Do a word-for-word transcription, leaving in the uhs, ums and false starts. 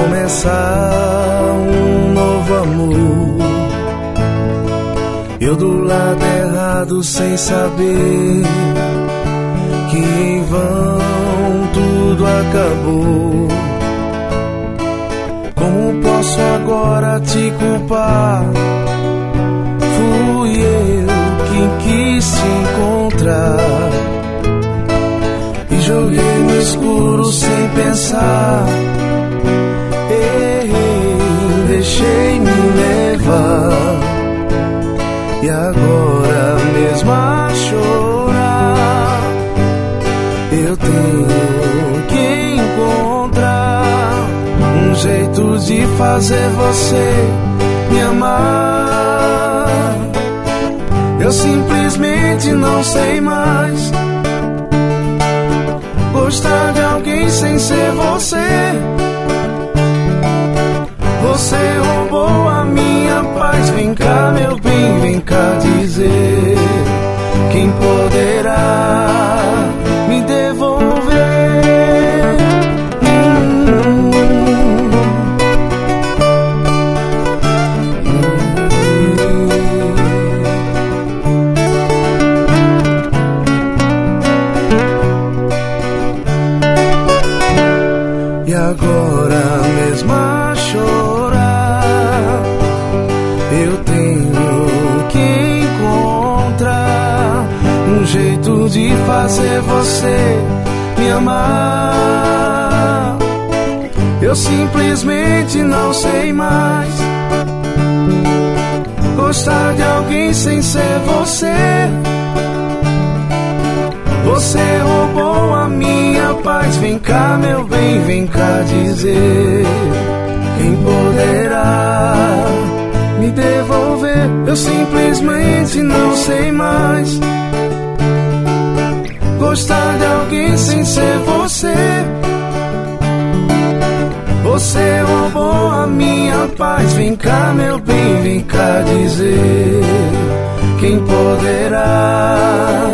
começar um novo amor. Eu do lado errado sem saber que em vão tudo acabou. Como posso agora te culpar? Fui eu quem quis te encontrar e joguei no escuro sem pensar. Errei, deixei-me levar, e agora mesmo a chorar eu tenho que encontrar um jeito de fazer você me amar. Eu simplesmente não sei mais gostar de alguém sem ser você. Você roubou a minha paz. Vem cá, meu bem, vem cá dizer quem poderá me devolver. hum. E agora mesmo a chorar eu tenho que encontrar um jeito de fazer você me amar. Eu simplesmente não sei mais gostar de alguém sem ser você. Você roubou a minha paz. Vem cá, meu bem, vem cá dizer quem poderá me devolver. Eu simplesmente não sei mais gostar de alguém sem ser você. Você roubou a minha paz. Vem cá, meu bem, vem cá dizer quem poderá